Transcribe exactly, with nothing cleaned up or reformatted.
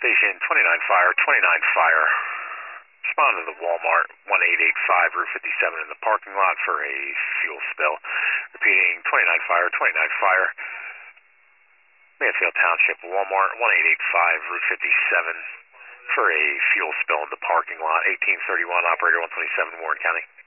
Station twenty-nine Fire, twenty-nine Fire. Respond to the Walmart one eight eight five Route fifty-seven in the parking lot for a fuel spill. Repeating, twenty-nine Fire, twenty-nine Fire. Mansfield Township, Walmart one eight eight five Route fifty-seven for a fuel spill in the parking lot. eighteen thirty-one, Operator one twenty-seven, Warren County.